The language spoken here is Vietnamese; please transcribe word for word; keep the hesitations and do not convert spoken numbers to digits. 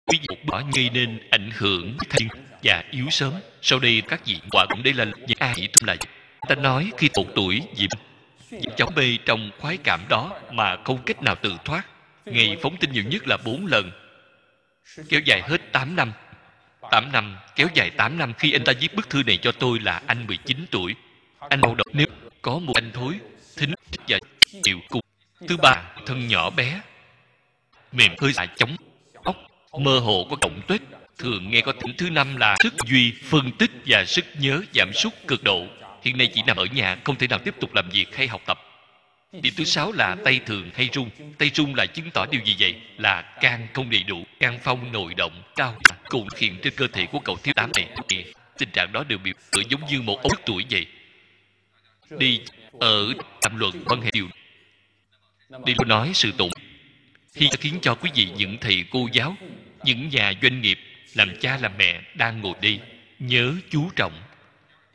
ví dụ bỏ gây nên ảnh hưởng thiên và yếu sớm. Sau đây các vị quả cũng đây là những ai chỉ là ta nói khi một tuổi diệm cháu bê trong khoái cảm đó mà không cách nào tự thoát. Ngày phóng tinh nhiều nhất là bốn lần, kéo dài hết tám năm. Tám năm, kéo dài tám năm. Khi anh ta viết bức thư này cho tôi là anh mười chín tuổi. Anh đau đầu nếu có một anh thối, thính và chịu cùng. Thứ ba, thân nhỏ bé, mềm hơi xạ chống óc, mơ hồ có cộng tuếch. Thường nghe có tỉnh. Thứ năm là sức duy, phân tích và sức nhớ giảm sút cực độ. Hiện nay chỉ nằm ở nhà, không thể nào tiếp tục làm việc hay học tập. Điểm thứ sáu là tay thường hay run. Tay run là chứng tỏ điều gì vậy? Là can không đầy đủ, can phong nội động cao cùng hiện trên cơ thể của cậu thiếu tám này. Tình trạng đó đều biểu tượng giống như một ông tuổi vậy. Đi ở tham luận quan hệ điều đi nói sự tụng khi khiến cho quý vị những thầy cô giáo, những nhà doanh nghiệp, làm cha làm mẹ đang ngồi đây nhớ chú trọng